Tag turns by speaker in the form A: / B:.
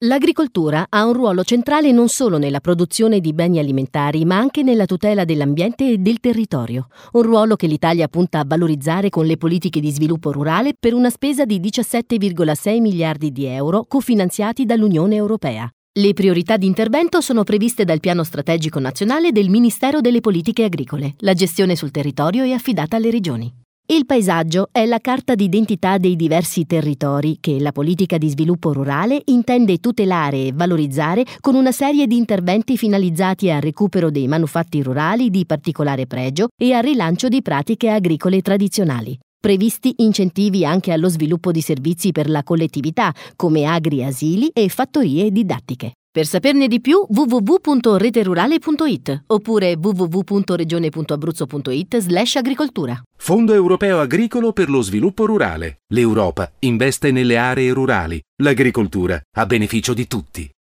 A: L'agricoltura ha un ruolo centrale non solo nella produzione di beni alimentari, ma anche nella tutela dell'ambiente e del territorio. Un ruolo che l'Italia punta a valorizzare con le politiche di sviluppo rurale per una spesa di 17,6 miliardi di euro cofinanziati dall'Unione Europea. Le priorità di intervento sono previste dal Piano Strategico Nazionale del Ministero delle Politiche Agricole. La gestione sul territorio è affidata alle regioni. Il paesaggio è la carta d'identità dei diversi territori che la politica di sviluppo rurale intende tutelare e valorizzare con una serie di interventi finalizzati al recupero dei manufatti rurali di particolare pregio e al rilancio di pratiche agricole tradizionali. Previsti incentivi anche allo sviluppo di servizi per la collettività, come agri-asili e fattorie didattiche. Per saperne di più www.reterurale.it oppure www.regione.abruzzo.it/agricoltura.
B: Fondo Europeo Agricolo per lo Sviluppo Rurale. L'Europa investe nelle aree rurali. L'agricoltura a beneficio di tutti.